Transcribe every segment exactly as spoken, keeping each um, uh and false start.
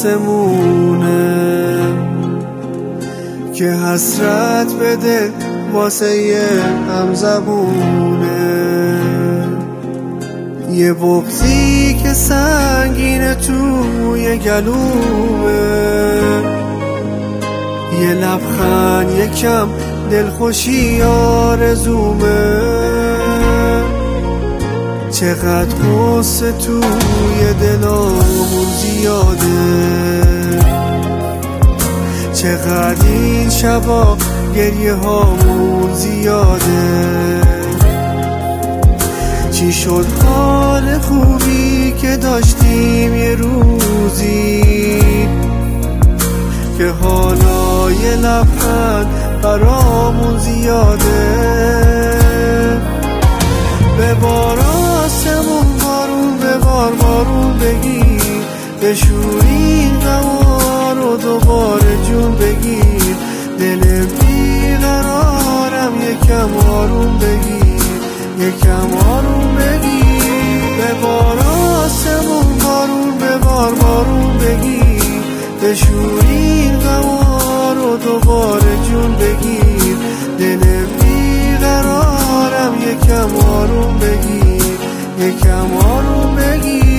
آسمونه که حسرت بده واسه یه همزبونه. یه بغضی که سنگینه توی گلومه، یه لبخند یکم دلخوشی آرزومه. چقدر غصه توی دلامون زیاده، چقدر این شبا گریه هامون زیاده. چی شد حال خوبی که داشتیم یه روزی، که حالا یه لبخند برامون زیاده. به بار آسمون بارون، به بار بارون بگیر، بشورین غما رو دوباره جون بگیر. دل بیقرارم یکم آروم بگیر، یکم آروم بگیر. به بار آسمون بارون، به بار بارون بگیر، بشورین غما رو دوباره جون بگیر. دل بیقرارم یکم آروم بگیر، یکم آروم بگیر.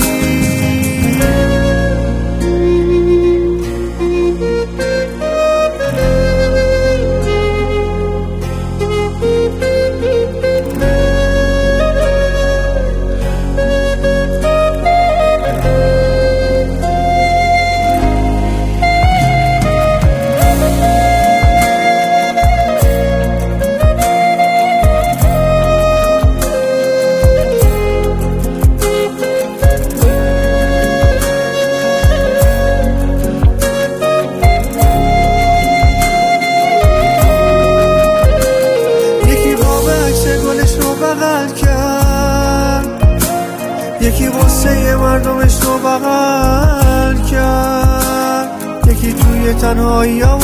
یکی غصه مردمش رو بغل کرد، یکی توی تنهایی و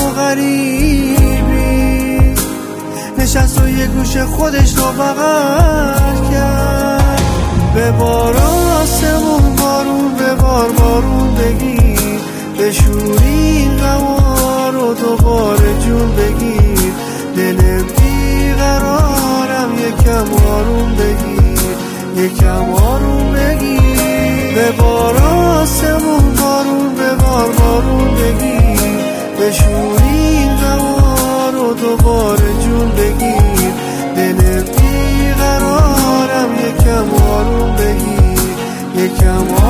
غریبی نشست و یه گوش خودش رو بغل کرد. به بار آسمون بارون، به بار بارون بگیر، بشورین غما رو دوباره جون بگیر. دل بیقرارم یکم آروم بگیر، یکم آروم بگیر. به بار آسمون بارون، به بار بارون بگیر، بشورین غما رو دوباره جون بگیر. دل بیقرارم یکم آروم بگیر، یکم آروم